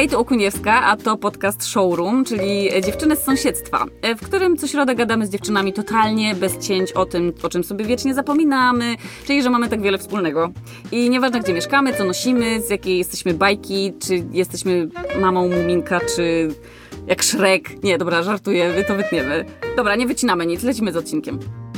Hej, tu Okuniewska, a to podcast Showroom, czyli dziewczyny z sąsiedztwa, w którym co środę gadamy z dziewczynami totalnie bez cięć o tym, o czym sobie wiecznie zapominamy, czyli że mamy tak wiele wspólnego. I nieważne, gdzie mieszkamy, co nosimy, z jakiej jesteśmy bajki, czy jesteśmy mamą Muminka, czy jak Shrek. Nie, dobra, żartuję, to wytniemy. Dobra, nie wycinamy nic, lecimy z odcinkiem.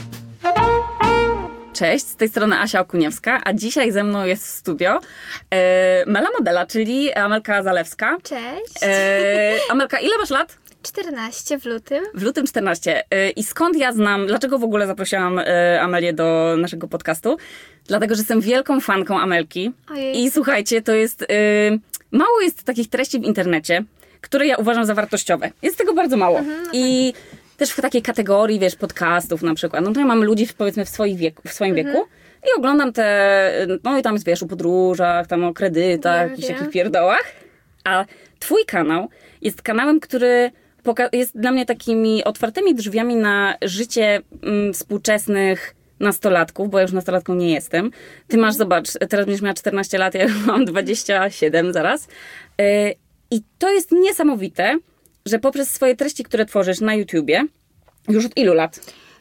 Cześć, z tej strony Asia Okuniewska, a dzisiaj ze mną jest w studio Mela Modela, czyli Amelka Zalewska. Cześć. Amelka, ile masz lat? 14 w lutym. W lutym 14. I skąd ja znam, dlaczego w ogóle zaprosiłam Amelię do naszego podcastu? Dlatego, że jestem wielką fanką Amelki. Ojej. I słuchajcie, to jest, mało jest takich treści w internecie, które ja uważam za wartościowe. Jest tego bardzo mało. I też w takiej kategorii, wiesz, podcastów na przykład. No to ja mam ludzi, powiedzmy, w swoim wieku i oglądam te, no i tam jest, wiesz, o podróżach, tam o kredytach, jakichś takich pierdołach. A twój kanał jest kanałem, który jest dla mnie takimi otwartymi drzwiami na życie współczesnych nastolatków, bo ja już nastolatką nie jestem. Ty masz, zobacz, teraz będziesz miała 14 lat, ja już mam 27 zaraz. I to jest niesamowite, że poprzez swoje treści, które tworzysz na YouTubie, już od ilu lat?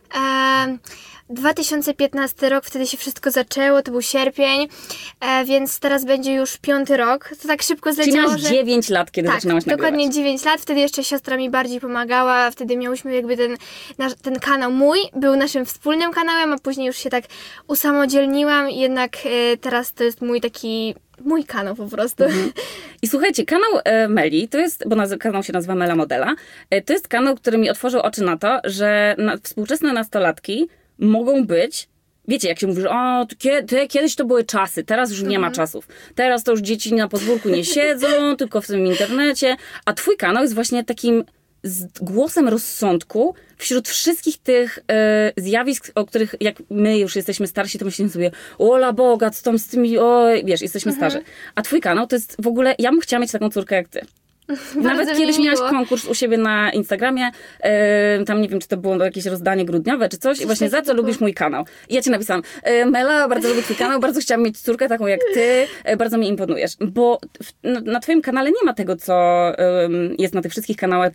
2015 rok, wtedy się wszystko zaczęło, to był sierpień, więc teraz będzie już 5. rok. To tak szybko zleciało, Czyli masz 9 lat, kiedy zaczynałaś nagrywać. Dokładnie 9 lat. Wtedy jeszcze siostra mi bardziej pomagała. Wtedy miałyśmy jakby ten kanał mój, był naszym wspólnym kanałem, a później już się tak usamodzielniłam i jednak teraz to jest mój kanał po prostu. I słuchajcie, kanał Meli, to jest, bo kanał się nazywa Mela Modela, to jest kanał, który mi otworzył oczy na to, że współczesne nastolatki mogą być, wiecie, jak się mówi, że kiedyś to były czasy, teraz już nie ma czasów. Teraz to już dzieci na podwórku nie siedzą, tylko w tym internecie, a twój kanał jest właśnie takim głosem rozsądku wśród wszystkich tych zjawisk, o których jak my już jesteśmy starsi, to myślimy sobie, ola Boga, co tam z tymi, wiesz, jesteśmy starzy. A twój kanał to jest w ogóle, ja bym chciała mieć taką córkę jak ty. Nawet kiedyś miałaś konkurs u siebie na Instagramie, tam nie wiem, czy to było jakieś rozdanie grudniowe, czy coś, i właśnie za co lubisz mój kanał. I ja ci napisałam, Mela, bardzo lubię twój kanał, bardzo chciałam mieć córkę taką jak ty, bardzo mi imponujesz. Bo na twoim kanale nie ma tego, co jest na tych wszystkich kanałach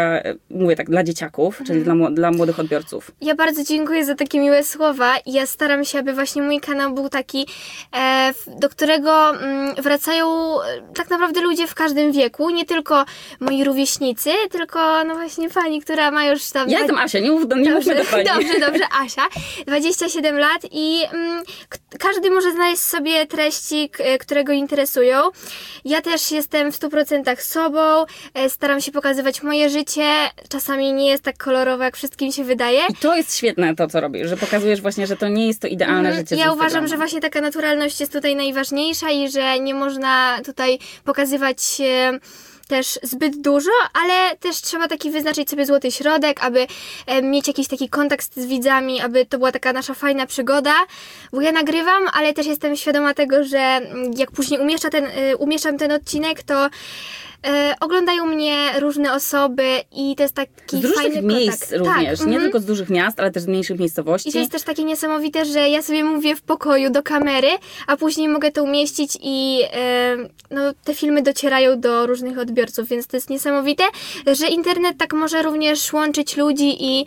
dla dzieciaków, czyli dla młodych odbiorców. Ja bardzo dziękuję za takie miłe słowa. Ja staram się, aby właśnie mój kanał był taki, do którego wracają tak naprawdę ludzie w każdym wieku, nie tylko moi rówieśnicy, tylko no właśnie pani, która ma już tam... Ja jestem Asia, nie mówmy do pani. Dobrze, Asia. 27 lat i każdy może znaleźć sobie treści, które go interesują. Ja też jestem w 100% sobą, staram się pokazywać moje życie, czasami nie jest tak kolorowe, jak wszystkim się wydaje. I to jest świetne to, co robisz, że pokazujesz właśnie, że to nie jest to idealne życie. Ja uważam, że właśnie taka naturalność jest tutaj najważniejsza i że nie można tutaj pokazywać też zbyt dużo, ale też trzeba taki wyznaczyć sobie złoty środek, aby mieć jakiś taki kontakt z widzami, aby to była taka nasza fajna przygoda, bo ja nagrywam, ale też jestem świadoma tego, że jak później umieszczam ten odcinek, to oglądają mnie różne osoby i to jest taki fajny kontakt. Z różnych miejsc również, nie tylko z dużych miast, ale też z mniejszych miejscowości. I to jest też takie niesamowite, że ja sobie mówię w pokoju do kamery, a później mogę to umieścić i te filmy docierają do różnych odbiorców, więc to jest niesamowite, że internet tak może również łączyć ludzi i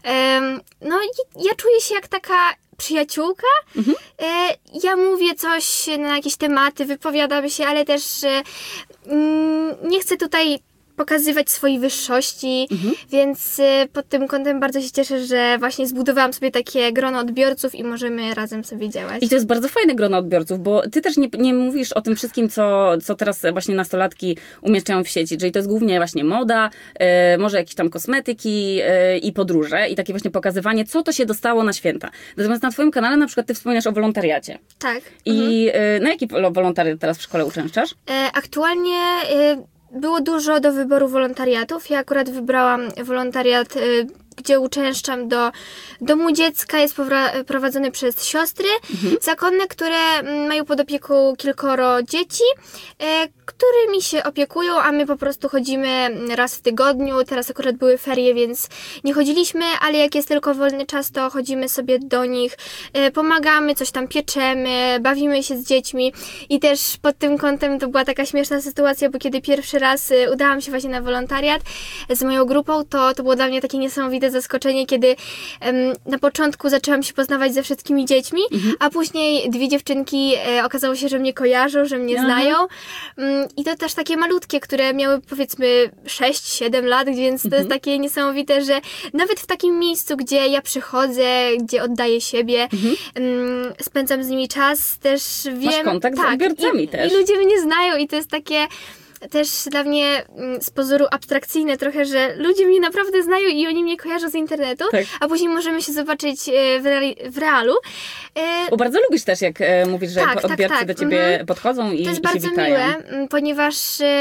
ja czuję się jak taka przyjaciółka. Ja mówię coś na jakieś tematy, wypowiadam się, ale też nie chcę tutaj pokazywać swojej wyższości, więc pod tym kątem bardzo się cieszę, że właśnie zbudowałam sobie takie grono odbiorców i możemy razem sobie działać. I to jest bardzo fajne grono odbiorców, bo ty też nie mówisz o tym wszystkim, co teraz właśnie nastolatki umieszczają w sieci, czyli to jest głównie właśnie moda, może jakieś tam kosmetyki i podróże i takie właśnie pokazywanie, co to się dostało na święta. Natomiast na twoim kanale na przykład ty wspominasz o wolontariacie. Tak. I na jaki wolontariat teraz w szkole uczęszczasz? Aktualnie było dużo do wyboru wolontariatów. Ja akurat wybrałam wolontariat gdzie uczęszczam do domu dziecka, jest prowadzony przez siostry zakonne, które mają pod opieką kilkoro dzieci, którymi się opiekują, a my po prostu chodzimy raz w tygodniu. Teraz akurat były ferie, więc nie chodziliśmy, ale jak jest tylko wolny czas, to chodzimy sobie do nich, pomagamy, coś tam pieczemy, bawimy się z dziećmi i też pod tym kątem to była taka śmieszna sytuacja, bo kiedy pierwszy raz udałam się właśnie na wolontariat z moją grupą, to było dla mnie takie niesamowite zaskoczenie, kiedy na początku zaczęłam się poznawać ze wszystkimi dziećmi, a później dwie dziewczynki okazało się, że mnie kojarzą, że mnie znają i to też takie malutkie, które miały powiedzmy 6-7 lat, więc to jest takie niesamowite, że nawet w takim miejscu, gdzie ja przychodzę, gdzie oddaję siebie, spędzam z nimi czas, też wiem... Masz kontakt z odbiorcami też. I ludzie mnie znają i to jest takie też dla mnie z pozoru abstrakcyjne trochę, że ludzie mnie naprawdę znają i oni mnie kojarzą z internetu, a później możemy się zobaczyć w realu. Bo bardzo lubisz też, jak mówisz, że odbiorcy do ciebie podchodzą i się witają. To jest bardzo miłe, ponieważ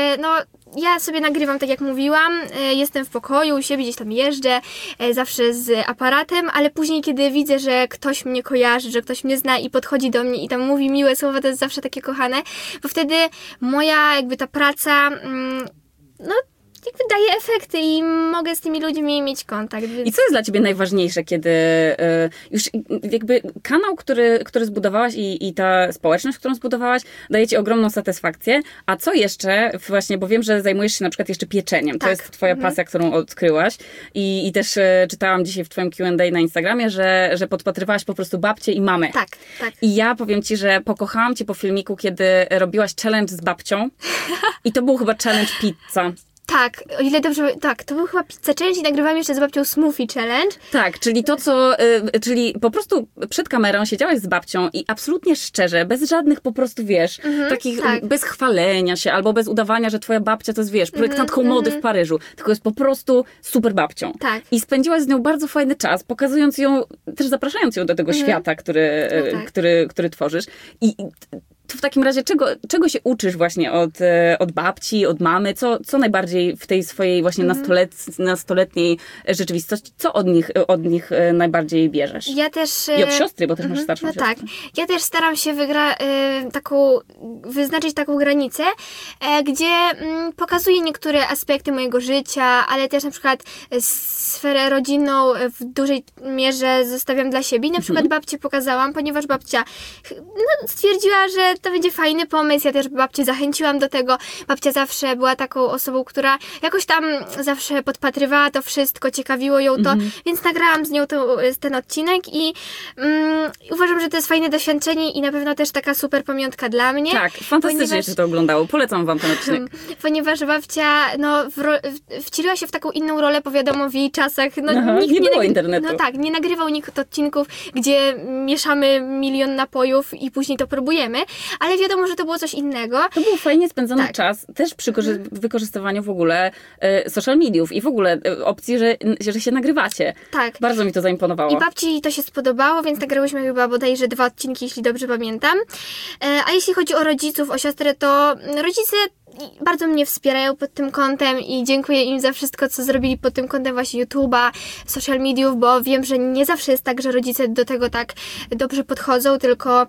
ja sobie nagrywam, tak jak mówiłam, jestem w pokoju, u siebie gdzieś tam jeżdżę, zawsze z aparatem, ale później, kiedy widzę, że ktoś mnie kojarzy, że ktoś mnie zna i podchodzi do mnie i tam mówi miłe słowa, to jest zawsze takie kochane, bo wtedy moja jakby ta praca, jakby daje efekty i mogę z tymi ludźmi mieć kontakt. Więc... I co jest dla ciebie najważniejsze, kiedy już jakby kanał, który zbudowałaś i ta społeczność, którą zbudowałaś, daje ci ogromną satysfakcję, a co jeszcze, właśnie, bo wiem, że zajmujesz się na przykład jeszcze pieczeniem, to jest twoja pasja, którą odkryłaś i też czytałam dzisiaj w twoim Q&A na Instagramie, że podpatrywałaś po prostu babcię i mamę. Tak. I ja powiem ci, że pokochałam cię po filmiku, kiedy robiłaś challenge z babcią i to był chyba challenge pizza. Tak, o ile dobrze... Tak, to był chyba Pizza Challenge i nagrywałam jeszcze z babcią Smoothie Challenge. Tak, czyli czyli po prostu przed kamerą siedziałaś z babcią i absolutnie szczerze, bez żadnych po prostu, takich, bez chwalenia się, albo bez udawania, że twoja babcia to jest, projektantką mody w Paryżu, tylko jest po prostu super babcią. Tak. I spędziłaś z nią bardzo fajny czas, pokazując ją, też zapraszając ją do tego świata, który tworzysz. I to w takim razie czego się uczysz właśnie od babci, od mamy? Co najbardziej w tej swojej właśnie nastoletniej rzeczywistości, co od nich najbardziej bierzesz? Ja też... I od siostry, bo też masz starszą siostrę. Tak. Ja też staram się wyznaczyć taką granicę, gdzie pokazuję niektóre aspekty mojego życia, ale też na przykład sferę rodzinną w dużej mierze zostawiam dla siebie. Na przykład babcię pokazałam, ponieważ babcia stwierdziła, że to będzie fajny pomysł. Ja też babcię zachęciłam do tego. Babcia zawsze była taką osobą, która jakoś tam zawsze podpatrywała to wszystko, ciekawiło ją to, więc nagrałam z nią ten odcinek i uważam, że to jest fajne doświadczenie i na pewno też taka super pamiątka dla mnie. Tak, fantastycznie się to oglądało. Polecam wam ten odcinek. Ponieważ babcia wcieliła się w taką inną rolę, bo wiadomo, w jej czasach nikt nie było internetu. Nie nagrywał nikt odcinków, gdzie mieszamy milion napojów i później to próbujemy, ale wiadomo, że to było coś innego. To był fajnie spędzony czas, też przy wykorzystywaniu w ogóle social mediów i w ogóle opcji, że się nagrywacie. Tak. Bardzo mi to zaimponowało. I babci to się spodobało, więc nagrałyśmy chyba bodajże 2 odcinki, jeśli dobrze pamiętam. A jeśli chodzi o rodziców, o siostrę, to rodzice bardzo mnie wspierają pod tym kątem i dziękuję im za wszystko, co zrobili pod tym kątem właśnie YouTube'a, social mediów, bo wiem, że nie zawsze jest tak, że rodzice do tego tak dobrze podchodzą, tylko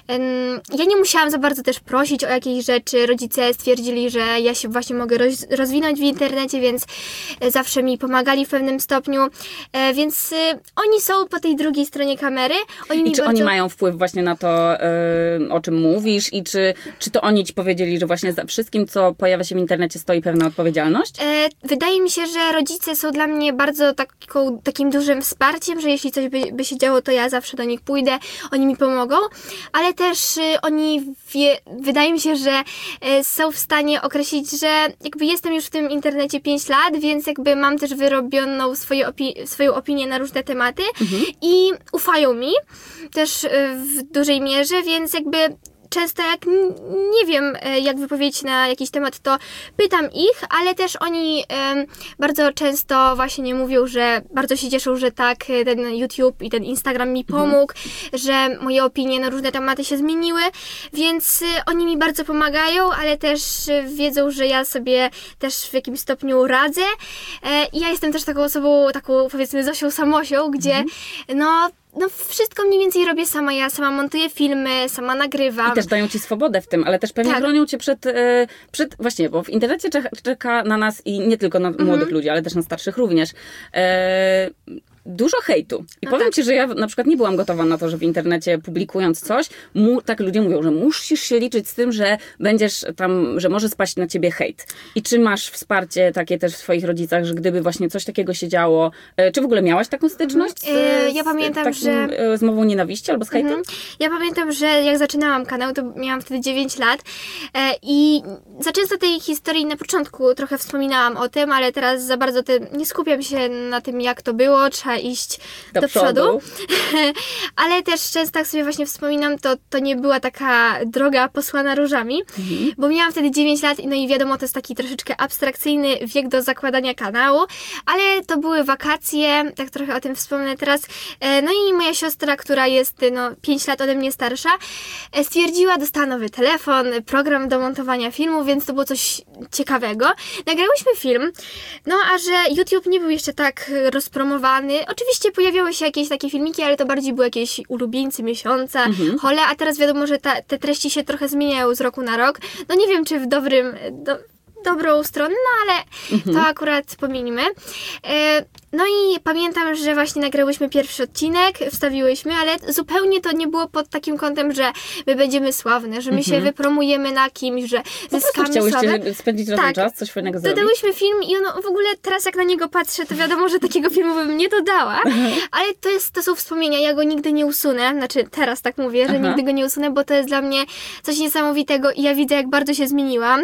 ja nie musiałam za bardzo też prosić o jakieś rzeczy. Rodzice stwierdzili, że ja się właśnie mogę rozwinąć w internecie, więc zawsze mi w pewnym stopniu, więc oni są po tej drugiej stronie kamery. Oni mają wpływ właśnie na to, o czym mówisz i czy to oni ci powiedzieli, że właśnie za wszystkim, co pojawia się w internecie, stoi pewna odpowiedzialność? Wydaje mi się, że rodzice są dla mnie bardzo takim dużym wsparciem, że jeśli coś by się działo, to ja zawsze do nich pójdę, oni mi pomogą, ale też oni wydaje mi się, że są w stanie określić, że jakby jestem już w tym internecie 5 lat, więc jakby mam też wyrobioną swoją opinię na różne tematy i ufają mi też w dużej mierze, więc jakby często jak nie wiem, jak wypowiedzieć na jakiś temat, to pytam ich, ale też oni bardzo często właśnie mówią, że bardzo się cieszą, że tak ten YouTube i ten Instagram mi pomógł, że moje opinie na różne tematy się zmieniły, więc oni mi bardzo pomagają, ale też wiedzą, że ja sobie też w jakimś stopniu radzę. I ja jestem też taką osobą, taką powiedzmy Zosią Samosią, gdzie no wszystko mniej więcej robię sama. Ja sama montuję filmy, sama nagrywam. I też dają ci swobodę w tym, ale też pewnie chronią cię przed właśnie, bo w internecie czeka na nas i nie tylko na młodych ludzi, ale też na starszych również. Dużo hejtu. I powiem ci, że ja na przykład nie byłam gotowa na to, że w internecie publikując coś, tak ludzie mówią, że musisz się liczyć z tym, że będziesz tam, że może spaść na ciebie hejt. I czy masz wsparcie takie też w swoich rodzicach, że gdyby właśnie coś takiego się działo, czy w ogóle miałaś taką styczność ja pamiętam, z mową nienawiści albo z hejtem? Ja pamiętam, że jak zaczynałam kanał, to miałam wtedy 9 lat i za często tej historii na początku trochę wspominałam o tym, ale teraz za bardzo nie skupiam się na tym, jak to było, trzeba iść do przodu. Ale też często jak sobie właśnie wspominam, to nie była taka droga posłana różami, bo miałam wtedy 9 lat, no i wiadomo, to jest taki troszeczkę abstrakcyjny wiek do zakładania kanału, ale to były wakacje, tak trochę o tym wspomnę teraz. No i moja siostra, która jest 5 lat ode mnie starsza, stwierdziła, dostała nowy telefon, program do montowania filmu, więc to było coś ciekawego. Nagrałyśmy film, no a że YouTube nie był jeszcze tak rozpromowany, oczywiście pojawiały się jakieś takie filmiki, ale to bardziej były jakieś ulubieńcy miesiąca, hole, a teraz wiadomo, że te treści się trochę zmieniają z roku na rok. No nie wiem, czy w dobrą stronę, no ale to akurat pominimy. No i pamiętam, że właśnie nagrałyśmy pierwszy odcinek, wstawiłyśmy, ale zupełnie to nie było pod takim kątem, że my będziemy sławne, że my się wypromujemy na kimś, że zyskamy sławę. Chciałyście spędzić razem czas, coś fajnego zrobić? Dodałyśmy film i w ogóle teraz jak na niego patrzę, to wiadomo, że takiego filmu bym nie dodała, ale to są wspomnienia, ja go nigdy nie usunę, znaczy teraz tak mówię, że nigdy go nie usunę, bo to jest dla mnie coś niesamowitego i ja widzę, jak bardzo się zmieniłam.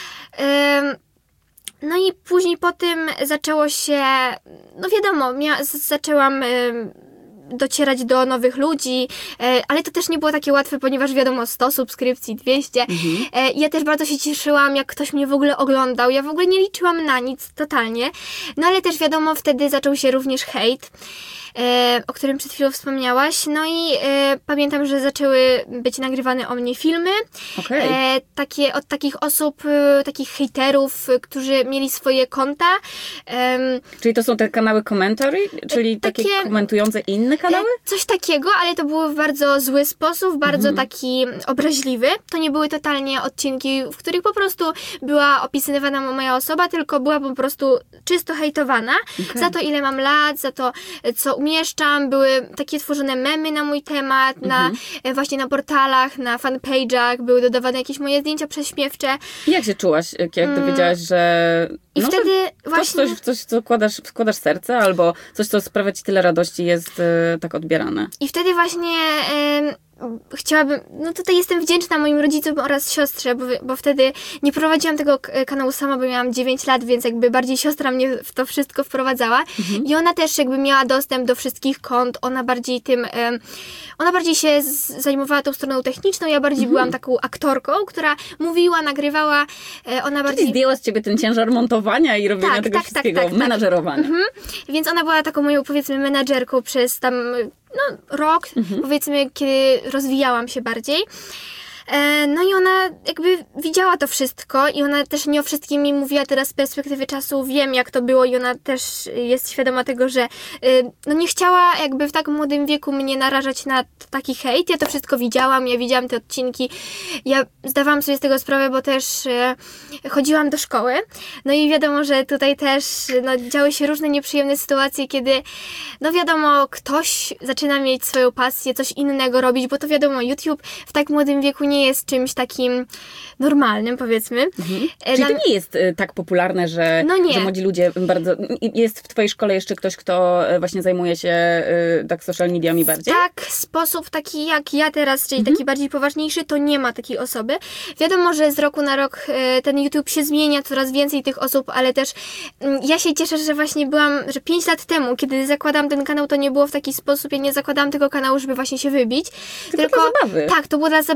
No i później po tym zaczęło się, no wiadomo, zaczęłam docierać do nowych ludzi, ale to też nie było takie łatwe, ponieważ wiadomo, 100 subskrypcji, 200. Ja też bardzo się cieszyłam, jak ktoś mnie w ogóle oglądał. Ja w ogóle nie liczyłam na nic, totalnie. No ale też wiadomo, wtedy zaczął się również hejt, o którym przed chwilą wspomniałaś. No i pamiętam, że zaczęły być nagrywane o mnie filmy. Od takich osób, takich hejterów, którzy mieli swoje konta. Czyli to są te kanały commentary? Czyli takie komentujące inne kanały? Coś takiego, ale to było w bardzo zły sposób, bardzo taki obraźliwy. To nie były totalnie odcinki, w których po prostu była opisywana moja osoba, tylko była po prostu czysto hejtowana za to, ile mam lat, za to, co umieszczam. Były takie tworzone memy na mój temat, właśnie na portalach, na fanpage'ach, były dodawane jakieś moje zdjęcia prześmiewcze. I jak się czułaś, jak dowiedziałaś, że... I wtedy właśnie... Coś, co wkładasz serce, albo coś, co sprawia ci tyle radości, jest tak odbierane. I wtedy właśnie chciałabym, no tutaj jestem wdzięczna moim rodzicom oraz siostrze, bo wtedy nie prowadziłam tego kanału sama, bo miałam 9 lat, więc jakby bardziej siostra mnie w to wszystko wprowadzała i ona też jakby miała dostęp do wszystkich kont, ona bardziej się zajmowała tą stroną techniczną, ja bardziej byłam taką aktorką, która mówiła, nagrywała, ona bardziej... Czyli zdjęła z ciebie ten ciężar montowania i robienia tego wszystkiego, menadżerowania. Więc ona była taką moją, powiedzmy, menadżerką przez tam rok, powiedzmy, kiedy rozwijałam się bardziej. No i ona jakby widziała to wszystko i ona też nie o wszystkim mi mówiła teraz z perspektywy czasu, wiem jak to było i ona też jest świadoma tego, że nie chciała jakby w tak młodym wieku mnie narażać na taki hejt. Ja to wszystko widziałam, ja widziałam te odcinki, ja zdawałam sobie z tego sprawę, bo też chodziłam do szkoły. No i wiadomo, że tutaj też działy się różne nieprzyjemne sytuacje, kiedy wiadomo, ktoś zaczyna mieć swoją pasję, coś innego robić, bo to wiadomo, YouTube w tak młodym wieku nie jest czymś takim normalnym, powiedzmy. Czyli to nie jest tak popularne, że młodzi ludzie bardzo... Jest w twojej szkole jeszcze ktoś, kto właśnie zajmuje się tak social mediami bardziej? Tak, sposób taki jak ja teraz, czyli taki bardziej poważniejszy, to nie ma takiej osoby. Wiadomo, że z roku na rok ten YouTube się zmienia, coraz więcej tych osób, ale też ja się cieszę, że właśnie że 5 lat temu, kiedy zakładałam ten kanał, to nie było w taki sposób, ja nie zakładałam tego kanału, żeby właśnie się wybić. Tylko dla zabawy. Tak, to było dla zabawy i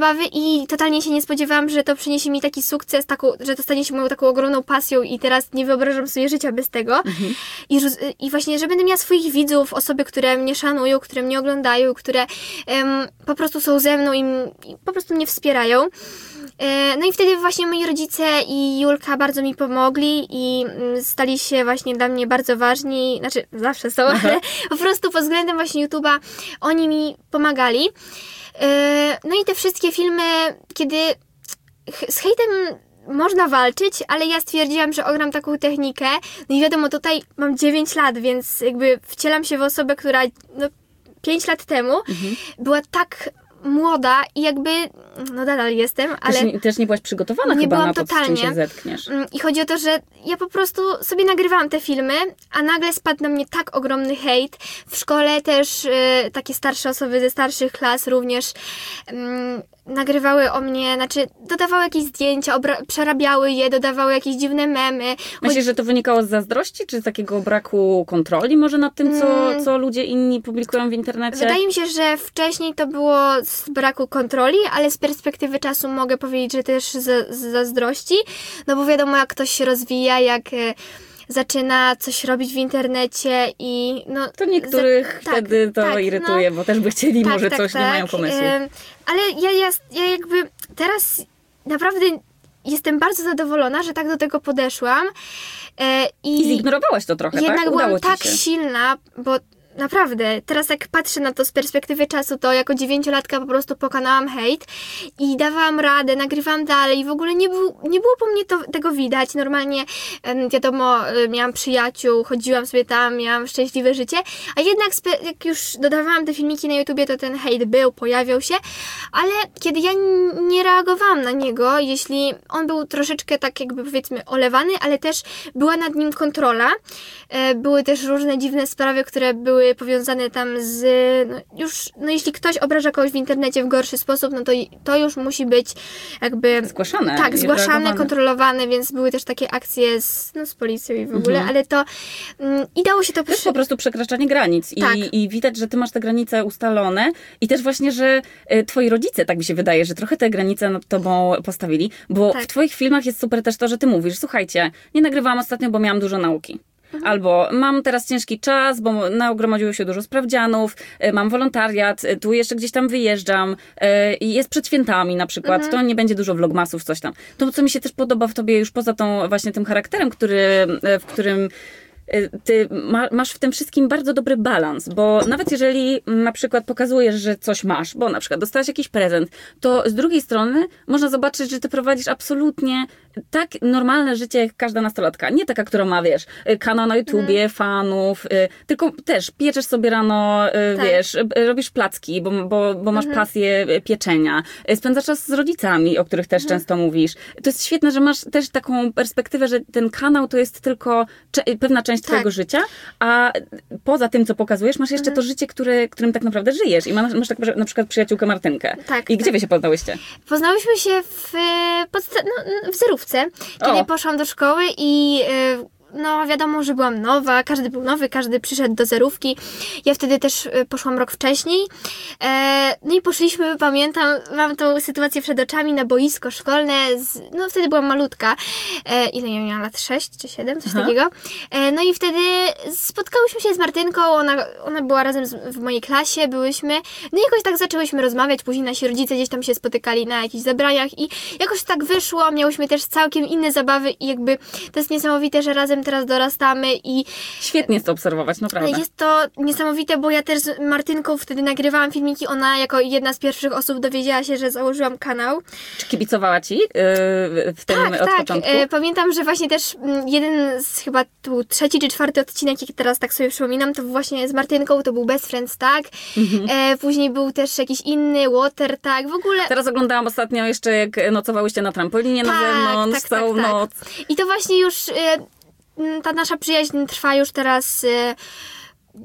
i totalnie się nie spodziewałam, że to przyniesie mi taki sukces, że to stanie się moją taką ogromną pasją i teraz nie wyobrażam sobie życia bez tego. I właśnie, że będę miała swoich widzów, osoby, które mnie szanują, które mnie oglądają, które po prostu są ze mną i po prostu mnie wspierają. No i wtedy właśnie moi rodzice i Julka bardzo mi pomogli i stali się właśnie dla mnie bardzo ważni, znaczy zawsze są, ale po prostu pod względem właśnie YouTube'a oni mi pomagali. No i te wszystkie filmy, kiedy z hejtem można walczyć, ale ja stwierdziłam, że ogram taką technikę. No i wiadomo, tutaj mam 9 lat, więc jakby wcielam się w osobę, która 5 lat temu była tak młoda i jakby, no nadal jestem, ale... Też nie byłaś przygotowana nie chyba byłam na to, totalnie. z czym się zetkniesz. I chodzi o to, że ja po prostu sobie nagrywałam te filmy, a nagle spadł na mnie tak ogromny hejt. W szkole też takie starsze osoby ze starszych klas również nagrywały o mnie, znaczy dodawały jakieś zdjęcia, przerabiały je, dodawały jakieś dziwne memy. Myślisz, że to wynikało z zazdrości, czy z takiego braku kontroli może nad tym, co ludzie inni publikują w internecie? Wydaje mi się, że wcześniej to było z braku kontroli, ale z perspektywy czasu mogę powiedzieć, że też z zazdrości, no bo wiadomo, jak ktoś się rozwija, jak zaczyna coś robić w internecie i no... To niektórych wtedy to irytuje, bo też by chcieli może coś, nie mają pomysłu. Ale ja jakby teraz naprawdę jestem bardzo zadowolona, że tak do tego podeszłam. I zignorowałaś to trochę, jednak tak? Udało byłam ci tak się. silna, bo naprawdę, teraz jak patrzę na to z perspektywy czasu, to jako 9-latka po prostu pokonałam hejt i dawałam radę, nagrywałam dalej i w ogóle nie było po mnie tego widać. Normalnie, wiadomo, miałam przyjaciół, chodziłam sobie tam, miałam szczęśliwe życie, a jednak jak już dodawałam te filmiki na YouTubie, to ten hejt pojawiał się, ale kiedy ja nie reagowałam na niego, jeśli on był troszeczkę tak jakby powiedzmy olewany, ale też była nad nim kontrola, były też różne dziwne sprawy, które były powiązane tam z... jeśli ktoś obraża kogoś w internecie w gorszy sposób, no to już musi być jakby... Zgłaszane. Tak, zgłaszane, kontrolowane, więc były też takie akcje z policją i w ogóle, ale to... I dało się to... To jest po prostu przekraczanie granic i widać, że ty masz te granice ustalone i też właśnie, że twoi rodzice, tak mi się wydaje, że trochę te granice nad tobą postawili, bo w twoich filmach jest super też to, że ty mówisz, słuchajcie, nie nagrywałam ostatnio, bo miałam dużo nauki. Albo mam teraz ciężki czas, bo nagromadziło się dużo sprawdzianów, mam wolontariat, tu jeszcze gdzieś tam wyjeżdżam i jest przed świętami na przykład, to nie będzie dużo vlogmasów, coś tam. To, co mi się też podoba w tobie już poza tą właśnie tym charakterem, w którym ty masz w tym wszystkim bardzo dobry balans, bo nawet jeżeli na przykład pokazujesz, że coś masz, bo na przykład dostałaś jakiś prezent, to z drugiej strony można zobaczyć, że ty prowadzisz absolutnie tak normalne życie jak każda nastolatka. Nie taka, która ma, wiesz, kanał na YouTubie, fanów, tylko też pieczesz sobie rano, wiesz, robisz placki, bo masz pasję pieczenia, spędzasz czas z rodzicami, o których też często mówisz. To jest świetne, że masz też taką perspektywę, że ten kanał to jest tylko pewna część twojego życia, a poza tym, co pokazujesz, masz jeszcze to życie, którym tak naprawdę żyjesz. I masz tak, na przykład przyjaciółkę Martynkę. I gdzie wy się poznałyście? Poznałyśmy się w zerówce, kiedy poszłam do szkoły i no wiadomo, że byłam nowa, każdy był nowy, każdy przyszedł do zerówki. Ja wtedy też poszłam rok wcześniej. No i poszliśmy, pamiętam, mam tą sytuację przed oczami, na boisko szkolne. No wtedy byłam malutka. Ile ja miałam lat? 6 czy 7? Coś takiego. No i wtedy spotkałyśmy się z Martynką, ona była razem w mojej klasie, byłyśmy. No i jakoś tak zaczęłyśmy rozmawiać, później nasi rodzice gdzieś tam się spotykali na jakichś zebraniach i jakoś tak wyszło, miałyśmy też całkiem inne zabawy i jakby to jest niesamowite, że razem teraz dorastamy i... Świetnie jest to obserwować, naprawdę. Jest to niesamowite, bo ja też z Martynką wtedy nagrywałam filmiki, ona jako jedna z pierwszych osób dowiedziała się, że założyłam kanał. Czy kibicowała ci w tym od początku? Pamiętam, że właśnie też jeden z chyba tu 3. czy 4. odcinek, jak teraz tak sobie przypominam, to właśnie z Martynką, to był Best Friends Tag. Później był też jakiś inny Water Tag, w ogóle... Teraz oglądałam ostatnio jeszcze, jak nocowałyście na trampolinie na zewnątrz całą noc. I to właśnie już ta nasza przyjaźń trwa już teraz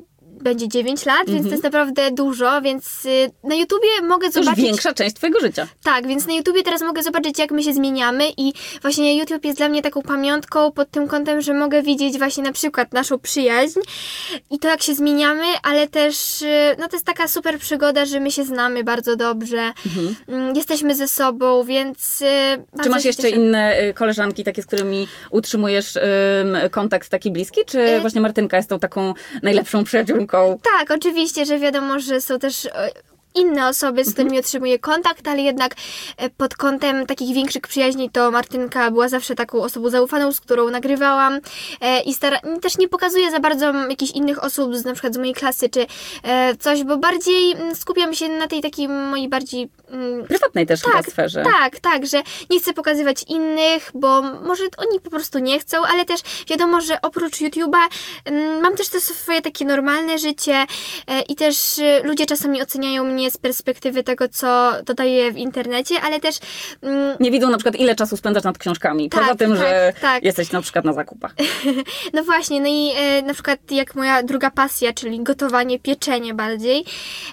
będzie 9 lat, więc to jest naprawdę dużo, więc na YouTubie mogę To już zobaczyć... większa część twojego życia. Tak, więc na YouTubie teraz mogę zobaczyć, jak my się zmieniamy i właśnie YouTube jest dla mnie taką pamiątką pod tym kątem, że mogę widzieć właśnie na przykład naszą przyjaźń i to, jak się zmieniamy, ale też no to jest taka super przygoda, że my się znamy bardzo dobrze, jesteśmy ze sobą, więc... Czy masz jeszcze inne koleżanki, takie, z którymi utrzymujesz kontakt taki bliski, czy właśnie Martynka jest tą taką najlepszą przyjaciółką? Tak, oczywiście, że wiadomo, że są też inne osoby, z którymi utrzymuję kontakt, ale jednak pod kątem takich większych przyjaźni to Martynka była zawsze taką osobą zaufaną, z którą nagrywałam i też nie pokazuję za bardzo jakichś innych osób, na przykład z mojej klasy czy coś, bo bardziej skupiam się na tej takiej mojej bardziej... Prywatnej też chyba sferze. Tak, że nie chcę pokazywać innych, bo może oni po prostu nie chcą, ale też wiadomo, że oprócz YouTube'a mam też to swoje takie normalne życie i też ludzie czasami oceniają mnie z perspektywy tego, co dodaję w internecie, ale też... Nie widzą na przykład, ile czasu spędzasz nad książkami, poza tym, że jesteś na przykład na zakupach. No właśnie, no i na przykład jak moja druga pasja, czyli gotowanie, pieczenie bardziej,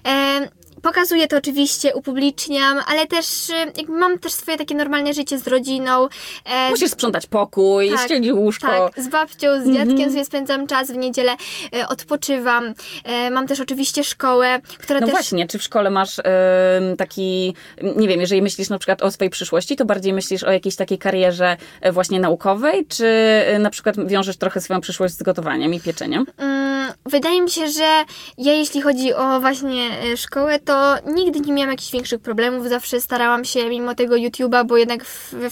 pokazuję to oczywiście, upubliczniam, ale też jakby mam też swoje takie normalne życie z rodziną. Musisz sprzątać pokój, ścielić łóżko. Tak, z babcią, z dziadkiem sobie spędzam czas, w niedzielę odpoczywam. Mam też oczywiście szkołę, która No też... właśnie, czy w szkole masz taki, nie wiem, jeżeli myślisz na przykład o swojej przyszłości, to bardziej myślisz o jakiejś takiej karierze właśnie naukowej, czy na przykład wiążesz trochę swoją przyszłość z gotowaniem i pieczeniem? Wydaje mi się, że ja jeśli chodzi o właśnie szkołę, to nigdy nie miałam jakichś większych problemów. Zawsze starałam się mimo tego YouTube'a, bo jednak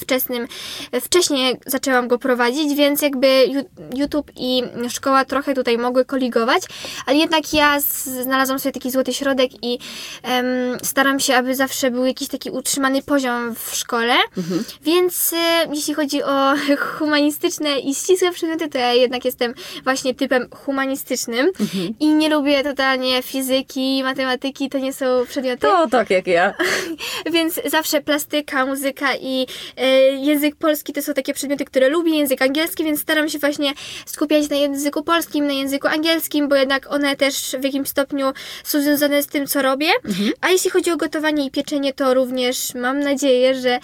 wcześniej zaczęłam go prowadzić, więc jakby YouTube i szkoła trochę tutaj mogły koligować, ale jednak ja znalazłam sobie taki złoty środek i staram się, aby zawsze był jakiś taki utrzymany poziom w szkole, więc jeśli chodzi o humanistyczne i ścisłe przedmioty, to ja jednak jestem właśnie typem humanistycznym i nie lubię totalnie fizyki, matematyki, to nie są przedmioty. To tak jak ja. Więc zawsze plastyka, muzyka i język polski to są takie przedmioty, które lubię, język angielski, więc staram się właśnie skupiać na języku polskim, na języku angielskim, bo jednak one też w jakimś stopniu są związane z tym, co robię. A jeśli chodzi o gotowanie i pieczenie, to również mam nadzieję, że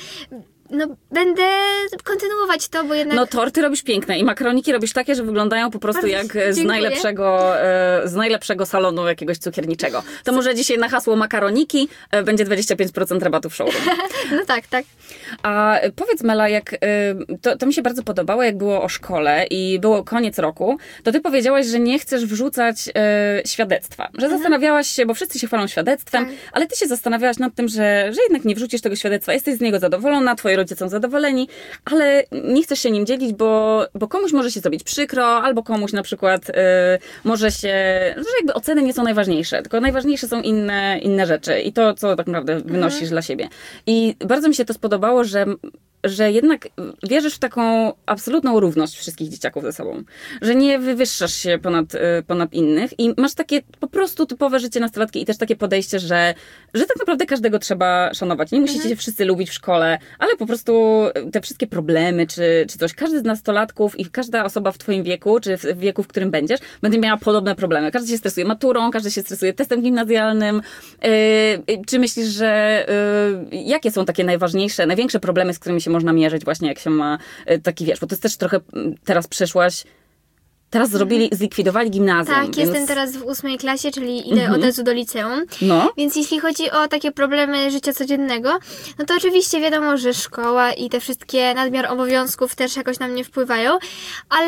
będę kontynuować to, bo jednak... No torty robisz piękne i makaroniki robisz takie, że wyglądają po prostu jak z najlepszego salonu jakiegoś cukierniczego. To może dzisiaj na hasło makaroniki będzie 25% rabatu w showroom. No tak. A powiedz, Mela, to mi się bardzo podobało, jak było o szkole i było koniec roku, to ty powiedziałaś, że nie chcesz wrzucać świadectwa. Że zastanawiałaś się, bo wszyscy się chwalą świadectwem, ale ty się zastanawiałaś nad tym, że jednak nie wrzucisz tego świadectwa. Jesteś z niego zadowolona, twoi rodzice są zadowoleni, ale nie chcesz się nim dzielić, bo komuś może się zrobić przykro, albo komuś na przykład może się, że jakby oceny nie są najważniejsze, tylko najważniejsze są inne rzeczy i to, co tak naprawdę wynosisz dla siebie. I bardzo mi się to spodobało, że jednak wierzysz w taką absolutną równość wszystkich dzieciaków ze sobą. Że nie wywyższasz się ponad innych i masz takie po prostu typowe życie nastolatki i też takie podejście, że tak naprawdę każdego trzeba szanować. Nie musicie się wszyscy lubić w szkole, ale po prostu te wszystkie problemy czy coś. Każdy z nastolatków i każda osoba w twoim wieku, czy w wieku, w którym będziesz, będzie miała podobne problemy. Każdy się stresuje maturą, każdy się stresuje testem gimnazjalnym. Czy myślisz, że jakie są takie największe problemy, z którymi się można mierzyć właśnie, jak się ma taki, wiesz, bo to jest też trochę, teraz przeszłaś, teraz zlikwidowali gimnazjum. Tak, jestem teraz w 8 klasie, czyli idę od razu do liceum. No. Więc jeśli chodzi o takie problemy życia codziennego, no to oczywiście wiadomo, że szkoła i te wszystkie nadmiar obowiązków też jakoś na mnie wpływają, ale...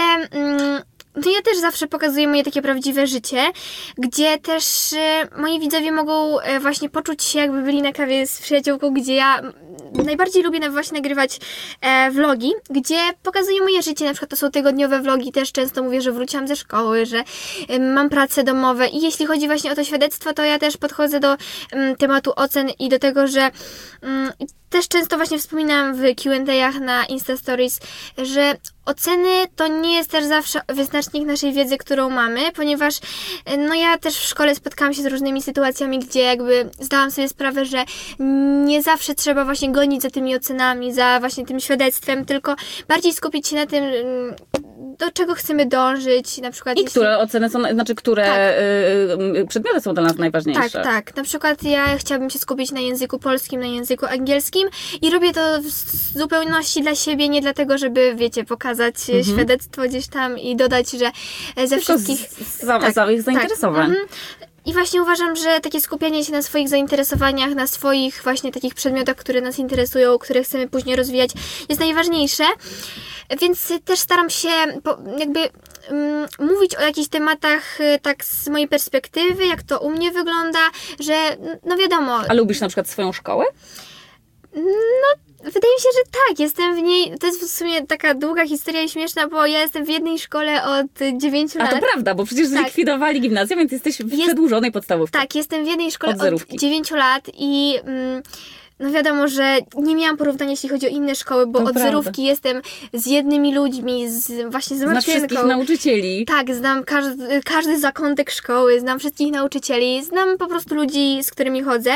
to ja też zawsze pokazuję moje takie prawdziwe życie, gdzie też moi widzowie mogą właśnie poczuć się, jakby byli na kawie z przyjaciółką, gdzie ja najbardziej lubię właśnie nagrywać vlogi, gdzie pokazuję moje życie, na przykład to są tygodniowe vlogi, też często mówię, że wróciłam ze szkoły, że mam prace domowe i jeśli chodzi właśnie o to świadectwo, to ja też podchodzę do tematu ocen i do tego, że też często właśnie wspominałam w Q&A'ach na Insta Stories, że oceny to nie jest też zawsze wyznacznik naszej wiedzy, którą mamy, ponieważ no ja też w szkole spotkałam się z różnymi sytuacjami, gdzie jakby zdałam sobie sprawę, że nie zawsze trzeba właśnie gonić za tymi ocenami, za właśnie tym świadectwem, tylko bardziej skupić się na tym, do czego chcemy dążyć, na przykład... I które oceny są, znaczy które przedmioty są dla nas najważniejsze. Tak. Na przykład ja chciałabym się skupić na języku polskim, na języku angielskim i robię to w zupełności dla siebie, nie dlatego, żeby, wiecie, pokazać świadectwo gdzieś tam i dodać, że ze wszystkich... Za ich zainteresowań. I właśnie uważam, że takie skupianie się na swoich zainteresowaniach, na swoich właśnie takich przedmiotach, które nas interesują, które chcemy później rozwijać, jest najważniejsze. Więc też staram się mówić o jakichś tematach tak z mojej perspektywy, jak to u mnie wygląda, że no wiadomo... A lubisz na przykład swoją szkołę? No, wydaje mi się, że tak. Jestem w niej... To jest w sumie taka długa historia i śmieszna, bo ja jestem w jednej szkole od 9 lat. A to prawda, bo przecież zlikwidowali gimnazjum, więc jesteś w przedłużonej podstawówce. Tak, jestem w jednej szkole od 9 lat i... No wiadomo, że nie miałam porównania, jeśli chodzi o inne szkoły, bo od zerówki jestem z jednymi ludźmi, właśnie z Martynką. Znasz wszystkich nauczycieli. Tak, znam każdy zakątek szkoły, znam wszystkich nauczycieli, znam po prostu ludzi, z którymi chodzę.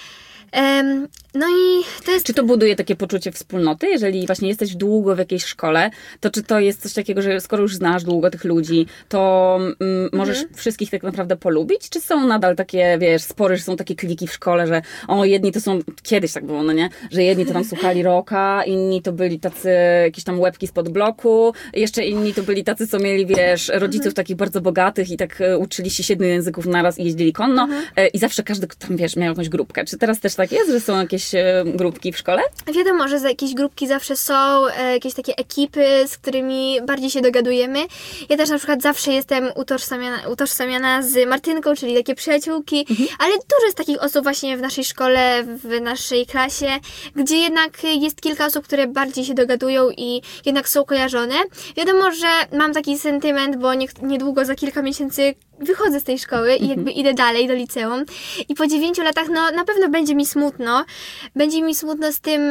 No i to jest... Czy to buduje takie poczucie wspólnoty? Jeżeli właśnie jesteś długo w jakiejś szkole, to czy to jest coś takiego, że skoro już znasz długo tych ludzi, to możesz wszystkich tak naprawdę polubić? Czy są nadal takie, wiesz, spory, że są takie kliki w szkole, że jedni to są, kiedyś tak było, no nie? Że jedni to tam słuchali rocka, inni to byli tacy jakieś tam łebki spod bloku, jeszcze inni to byli tacy, co mieli, wiesz, rodziców takich bardzo bogatych i tak uczyli się 7 języków naraz i jeździli konno i zawsze każdy tam, wiesz, miał jakąś grupkę. Czy teraz też tak jest, że są jakieś grupki w szkole? Wiadomo, że jakieś grupki zawsze są, jakieś takie ekipy, z którymi bardziej się dogadujemy. Ja też na przykład zawsze jestem utożsamiana z Martynką, czyli takie przyjaciółki, ale dużo jest takich osób właśnie w naszej szkole, w naszej klasie, gdzie jednak jest kilka osób, które bardziej się dogadują i jednak są kojarzone. Wiadomo, że mam taki sentyment, bo niedługo za kilka miesięcy wychodzę z tej szkoły i jakby idę dalej do liceum i po 9 latach no na pewno będzie mi smutno. Będzie mi smutno z tym,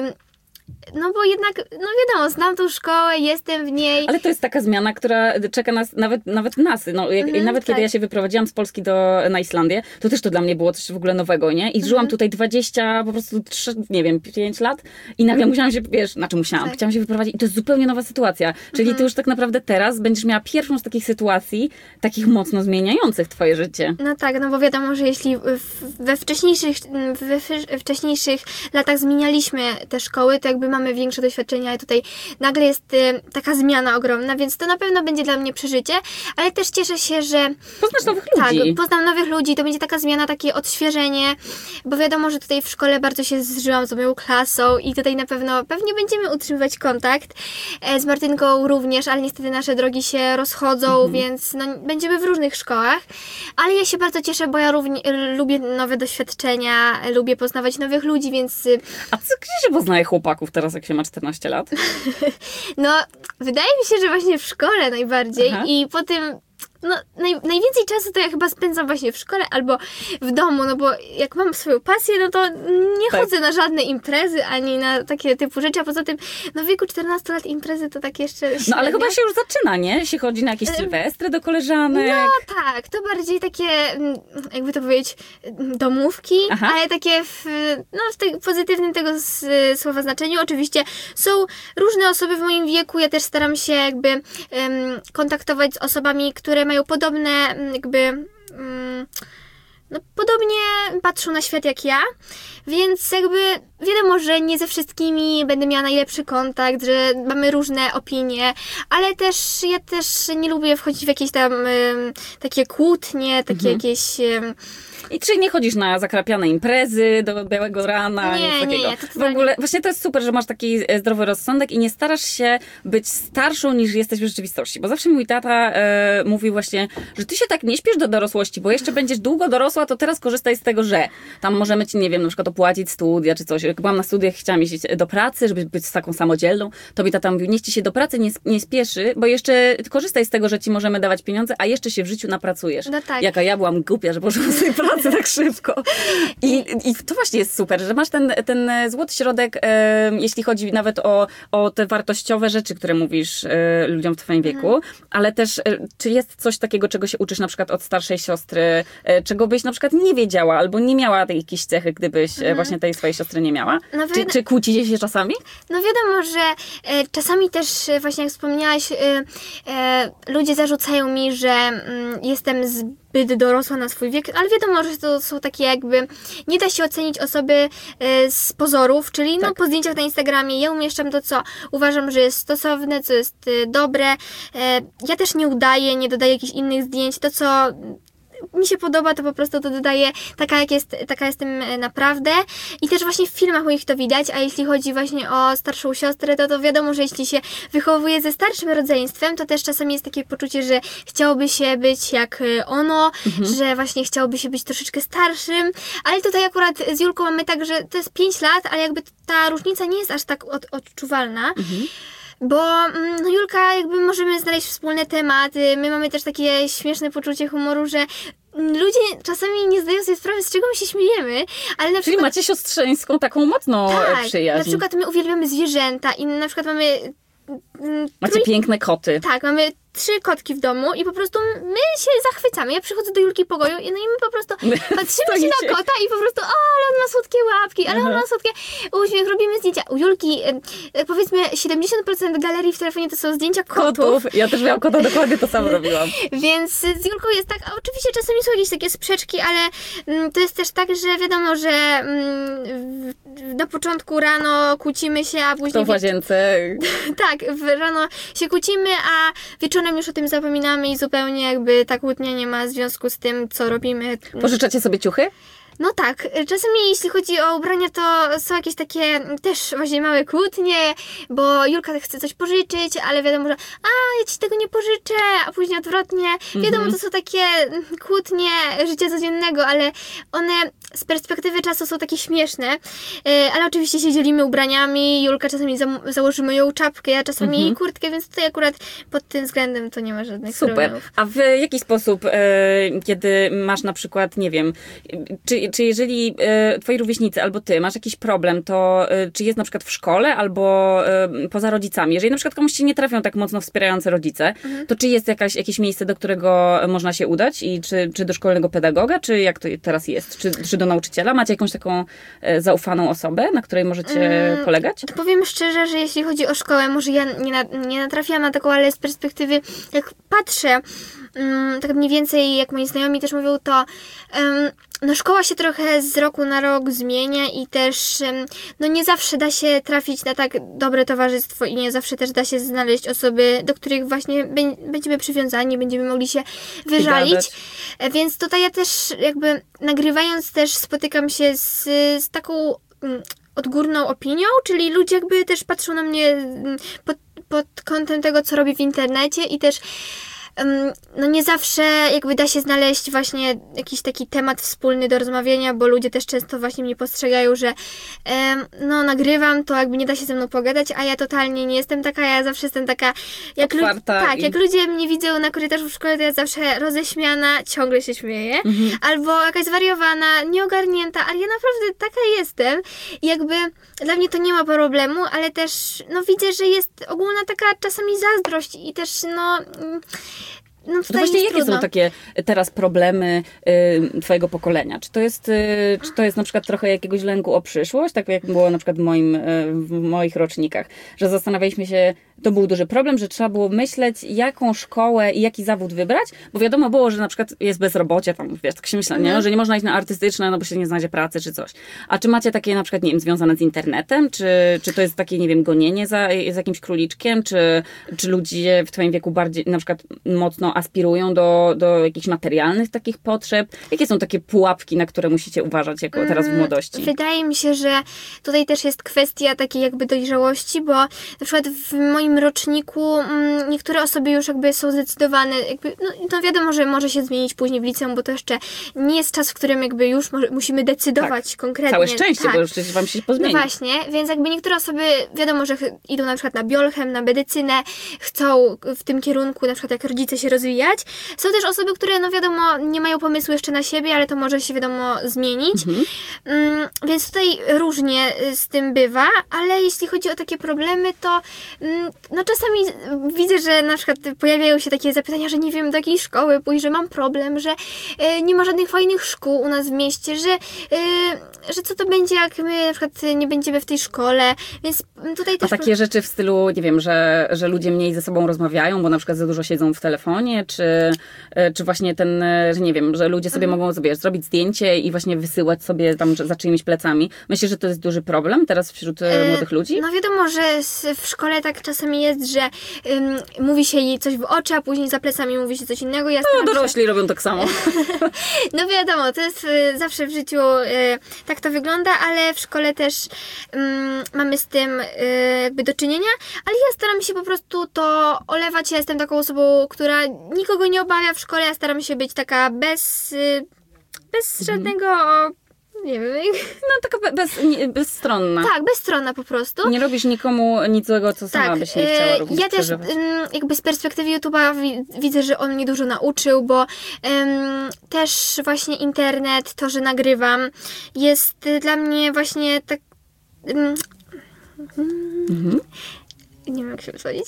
no bo jednak, no wiadomo, znam tą szkołę, jestem w niej. Ale to jest taka zmiana, która czeka nas, nawet nas. No, nawet kiedy ja się wyprowadziłam z Polski na Islandię, to też to dla mnie było coś w ogóle nowego, nie? I żyłam tutaj 20, po prostu 3, nie wiem, 5 lat i nagle musiałam się, wiesz, chciałam się wyprowadzić i to jest zupełnie nowa sytuacja. Czyli ty już tak naprawdę teraz będziesz miała pierwszą z takich sytuacji, takich mocno zmieniających twoje życie. No tak, no bo wiadomo, że jeśli we wcześniejszych latach zmienialiśmy te szkoły, to jakby mamy większe doświadczenia, ale tutaj nagle jest taka zmiana ogromna, więc to na pewno będzie dla mnie przeżycie, ale też cieszę się, że... Poznasz nowych ludzi. Tak, poznam nowych ludzi, to będzie taka zmiana, takie odświeżenie, bo wiadomo, że tutaj w szkole bardzo się zżyłam z moją klasą i tutaj pewnie będziemy utrzymywać kontakt. Z Martynką również, ale niestety nasze drogi się rozchodzą, więc no, będziemy w różnych szkołach, ale ja się bardzo cieszę, bo ja lubię nowe doświadczenia, lubię poznawać nowych ludzi, więc... A gdzie się poznaje chłopaków teraz, jak się ma 14 lat? No, wydaje mi się, że właśnie w szkole najbardziej i po tym... No, najwięcej czasu to ja chyba spędzam właśnie w szkole albo w domu, no bo jak mam swoją pasję, no to nie chodzę na żadne imprezy, ani na takie typu rzeczy, a poza tym no w wieku 14 lat imprezy to tak jeszcze średnio. No ale chyba się już zaczyna, nie? Się chodzi na jakieś sylwestry do koleżanek. No tak, to bardziej takie, jakby to powiedzieć, domówki, ale takie w pozytywnym tego słowa znaczeniu. Oczywiście są różne osoby w moim wieku, ja też staram się jakby kontaktować z osobami, które mają podobne jakby podobnie patrzą na świat jak ja, więc jakby wiadomo, że nie ze wszystkimi będę miała najlepszy kontakt, że mamy różne opinie, ale ja też nie lubię wchodzić w jakieś tam takie kłótnie, takie jakieś... I czy nie chodzisz na zakrapiane imprezy do białego rana? Nie. W ogóle, właśnie to jest super, że masz taki zdrowy rozsądek i nie starasz się być starszą niż jesteś w rzeczywistości. Bo zawsze mój tata mówił właśnie, że ty się tak nie śpiesz do dorosłości, bo jeszcze będziesz długo dorosła, to teraz korzystaj z tego, że tam możemy ci, nie wiem, na przykład opłacić studia czy coś. Jak byłam na studiach, chciałam iść do pracy, żeby być taką samodzielną, to mi tata mówił, niech ci się do pracy nie spieszy, bo jeszcze korzystaj z tego, że ci możemy dawać pieniądze, a jeszcze się w życiu napracujesz. No tak. Jaka ja byłam głupia, że poszłam sobie pracę pracy tak szybko. I to właśnie jest super, że masz ten złoty środek, jeśli chodzi nawet o te wartościowe rzeczy, które mówisz ludziom w twoim wieku, ale też czy jest coś takiego, czego się uczysz na przykład od starszej siostry, czego byś na przykład nie wiedziała albo nie miała jakiejś cechy, gdybyś właśnie tej swojej siostry nie miała? No, Czy kłócicie się czasami? No wiadomo, że czasami też właśnie jak wspomniałaś, ludzie zarzucają mi, że jestem zbyt dorosła na swój wiek, ale wiadomo, że to są takie jakby, nie da się ocenić osoby z pozorów, czyli no po zdjęciach na Instagramie ja umieszczam to, co uważam, że jest stosowne, co jest dobre. Ja też nie udaję, nie dodaję jakichś innych zdjęć. To, co mi się podoba, to po prostu to dodaję taka jestem naprawdę. I też właśnie w filmach moich to widać, a jeśli chodzi właśnie o starszą siostrę, to wiadomo, że jeśli się wychowuje ze starszym rodzeństwem, to też czasami jest takie poczucie, że chciałoby się być jak ono, że właśnie chciałoby się być troszeczkę starszym, ale tutaj akurat z Julką mamy tak, że to jest 5 lat, ale jakby ta różnica nie jest aż tak odczuwalna. Bo no, Julka, jakby możemy znaleźć wspólne tematy, my mamy też takie śmieszne poczucie humoru, że ludzie czasami nie zdają sobie sprawy, z czego my się śmiejemy, ale na Czyli przykład... macie siostrzeńską taką mocną przyjaźń. Na przykład my uwielbiamy zwierzęta i na przykład mamy... Macie piękne koty. Tak, mamy 3 kotki w domu i po prostu my się zachwycamy. Ja przychodzę do Julki pokoju i my po prostu patrzymy się na kota i po prostu ale on ma słodkie łapki, ale on ma słodkie uśmiech, robimy zdjęcia. U Julki powiedzmy 70% galerii w telefonie to są zdjęcia kotów. Ja też miałam kota, dokładnie to samo robiłam. Więc z Julką jest tak, a oczywiście czasami są jakieś takie sprzeczki, ale to jest też tak, że wiadomo, że na początku rano kłócimy się, a później... To w łazience. Tak, rano się kłócimy, a wieczorem już o tym zapominamy i zupełnie jakby ta kłótnia nie ma związku z tym, co robimy. Pożyczacie sobie ciuchy? No tak, czasami jeśli chodzi o ubrania, to są jakieś takie też właśnie małe kłótnie, bo Julka chce coś pożyczyć, ale wiadomo, że ja ci tego nie pożyczę, a później odwrotnie. Wiadomo, to są takie kłótnie życia codziennego, ale one z perspektywy czasu są takie śmieszne, ale oczywiście się dzielimy ubraniami, Julka czasami założy moją czapkę, ja czasami jej kurtkę, więc tutaj akurat pod tym względem to nie ma żadnych problemów. A w jaki sposób, kiedy masz na przykład, nie wiem, czy jeżeli twoi rówieśnicy albo ty masz jakiś problem, to czy jest na przykład w szkole albo poza rodzicami? Jeżeli na przykład komuś się nie trafią tak mocno wspierające rodzice, to czy jest jakieś miejsce, do którego można się udać? I czy do szkolnego pedagoga? Czy jak to teraz jest? Czy do nauczyciela? Macie jakąś taką zaufaną osobę, na której możecie polegać? To powiem szczerze, że jeśli chodzi o szkołę, może ja nie natrafiłam na taką, ale z perspektywy, jak patrzę, tak mniej więcej, jak moi znajomi też mówią, to no szkoła się trochę z roku na rok zmienia i też no nie zawsze da się trafić na tak dobre towarzystwo i nie zawsze też da się znaleźć osoby, do których właśnie będziemy przywiązani, będziemy mogli się wyżalić. Więc tutaj ja też jakby nagrywając też spotykam się z taką odgórną opinią, czyli ludzie jakby też patrzą na mnie pod kątem tego, co robię w internecie i też no nie zawsze jakby da się znaleźć właśnie jakiś taki temat wspólny do rozmawiania, bo ludzie też często właśnie mnie postrzegają, że no nagrywam, to jakby nie da się ze mną pogadać, a ja totalnie nie jestem taka, ja zawsze jestem taka jak jak ludzie mnie widzą na korytarzu w szkole, to ja zawsze roześmiana, ciągle się śmieję, albo jakaś zwariowana, nieogarnięta, ale ja naprawdę taka jestem i jakby dla mnie to nie ma problemu, ale też no widzę, że jest ogólna taka czasami zazdrość i też no to właśnie jakie są takie teraz problemy twojego pokolenia? Czy to jest na przykład trochę jakiegoś lęku o przyszłość, tak jak było na przykład w moich rocznikach, że zastanawialiśmy się, to był duży problem, że trzeba było myśleć, jaką szkołę i jaki zawód wybrać, bo wiadomo było, że na przykład jest bezrobocie, tam wiesz, tak się myśla, nie? Że nie można iść na artystyczne, no bo się nie znajdzie pracy czy coś. A czy macie takie na przykład, nie wiem, związane z internetem? Czy to jest takie, nie wiem, gonienie za jakimś króliczkiem? Czy ludzie w twoim wieku bardziej na przykład mocno aspirują do jakichś materialnych takich potrzeb? Jakie są takie pułapki, na które musicie uważać jako teraz w młodości? Wydaje mi się, że tutaj też jest kwestia takiej jakby dojrzałości, bo na przykład w moim moim roczniku niektóre osoby już jakby są zdecydowane, jakby, no wiadomo, że może się zmienić później w liceum, bo to jeszcze nie jest czas, w którym jakby już musimy decydować konkretnie. Całe szczęście, bo już przecież wam się pozmieni. No właśnie, więc jakby niektóre osoby, wiadomo, że idą na przykład na biolchem, na medycynę, chcą w tym kierunku, na przykład jak rodzice się rozwijać. Są też osoby, które no wiadomo, nie mają pomysłu jeszcze na siebie, ale to może się wiadomo zmienić. Więc tutaj różnie z tym bywa, ale jeśli chodzi o takie problemy, to no czasami widzę, że na przykład pojawiają się takie zapytania, że nie wiem do jakiej szkoły pójść, że mam problem, że nie ma żadnych fajnych szkół u nas w mieście, że co to będzie, jak my na przykład nie będziemy w tej szkole, więc tutaj też... A takie rzeczy w stylu, nie wiem, że ludzie mniej ze sobą rozmawiają, bo na przykład za dużo siedzą w telefonie, czy właśnie ten, że nie wiem, że ludzie sobie mogą sobie zrobić zdjęcie i właśnie wysyłać sobie tam za czyimiś plecami. Myślisz, że to jest duży problem teraz wśród młodych ludzi? No wiadomo, że w szkole tak czasami jest, że mówi się jej coś w oczy, a później za plecami mówi się coś innego. No dorośli robią tak samo. No wiadomo, to jest zawsze w życiu tak to wygląda, ale w szkole też mamy z tym jakby do czynienia, ale ja staram się po prostu to olewać. Ja jestem taką osobą, która nikogo nie obawia w szkole, ja staram się być taka bez żadnego... Nie wiem. No taka bezstronna. Tak, bezstronna po prostu. Nie robisz nikomu nic złego, co sama byś nie chciała robić. Ja też jakby z perspektywy YouTube'a widzę, że on mnie dużo nauczył, bo też właśnie internet, to, że nagrywam, jest dla mnie właśnie tak... Nie wiem, jak się wysłowić.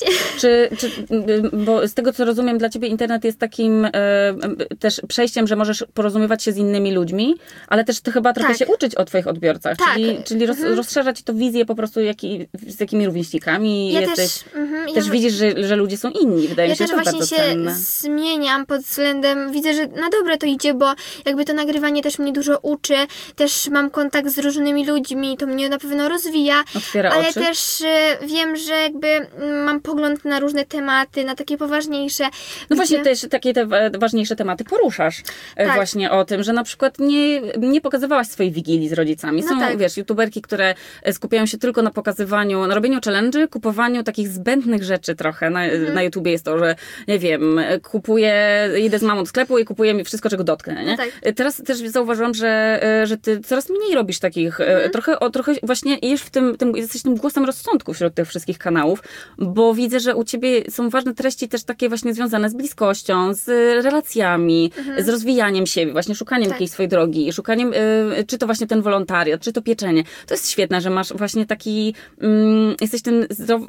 Bo z tego, co rozumiem, dla ciebie internet jest takim też przejściem, że możesz porozumiewać się z innymi ludźmi, ale też ty chyba trochę się uczyć o twoich odbiorcach. Tak. Czyli rozszerzać to wizję po prostu, z jakimi rówieśnikami jesteś. Też widzisz, że ludzie są inni. Wydaje mi się, że to bardzo cenne. Ja też właśnie się zmieniam pod względem, widzę, że na dobre to idzie, bo jakby to nagrywanie też mnie dużo uczy, też mam kontakt z różnymi ludźmi, to mnie na pewno rozwija. Otwiera ale oczy. też wiem, że jakby mam pogląd na różne tematy, na takie poważniejsze. No właśnie też takie te ważniejsze tematy poruszasz. Tak. Właśnie o tym, że na przykład nie pokazywałaś swojej wigilii z rodzicami. Są, wiesz, youtuberki, które skupiają się tylko na pokazywaniu, na robieniu challenge'y, kupowaniu takich zbędnych rzeczy trochę. Na YouTubie jest to, że nie wiem, idę z mamą do sklepu i kupuję mi wszystko, czego dotknę. Nie? Tak. Teraz też zauważyłam, że ty coraz mniej robisz takich, trochę właśnie jesteś tym głosem rozsądku wśród tych wszystkich kanałów, bo widzę, że u ciebie są ważne treści też takie właśnie związane z bliskością, z relacjami, z rozwijaniem siebie, właśnie szukaniem jakiejś swojej drogi, szukaniem, czy to właśnie ten wolontariat, czy to pieczenie. To jest świetne, że masz właśnie taki, jesteś tym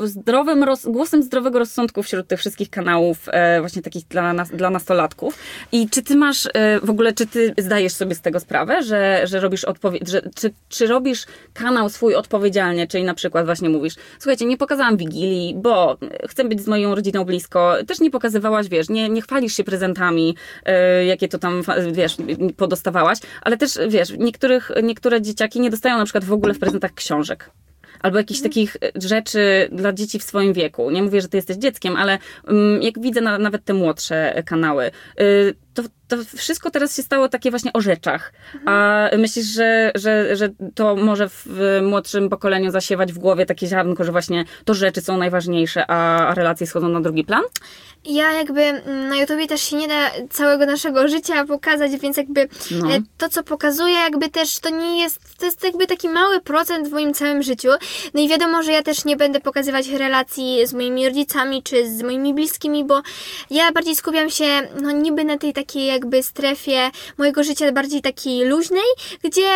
głosem zdrowego rozsądku wśród tych wszystkich kanałów, właśnie takich dla nastolatków. I czy ty masz, w ogóle, czy ty zdajesz sobie z tego sprawę, że robisz czy robisz kanał swój odpowiedzialnie, czyli na przykład właśnie mówisz, słuchajcie, nie pokazałam Wigilii, bo chcę być z moją rodziną blisko. Też nie pokazywałaś, wiesz, nie chwalisz się prezentami, jakie to tam, wiesz, podostawałaś, ale też, wiesz, niektóre dzieciaki nie dostają na przykład w ogóle w prezentach książek. Albo jakichś takich rzeczy dla dzieci w swoim wieku. Nie mówię, że ty jesteś dzieckiem, ale jak widzę nawet te młodsze kanały, to wszystko teraz się stało takie właśnie o rzeczach. A myślisz, że to może w młodszym pokoleniu zasiewać w głowie takie ziarnko, że właśnie to rzeczy są najważniejsze, a relacje schodzą na drugi plan? Ja jakby na YouTubie też się nie da całego naszego życia pokazać, więc jakby to, co pokazuję, jakby też to jest jakby taki mały procent w moim całym życiu. No i wiadomo, że ja też nie będę pokazywać relacji z moimi rodzicami, czy z moimi bliskimi, bo ja bardziej skupiam się niby na tej takiej jakby strefie mojego życia, bardziej takiej luźnej, gdzie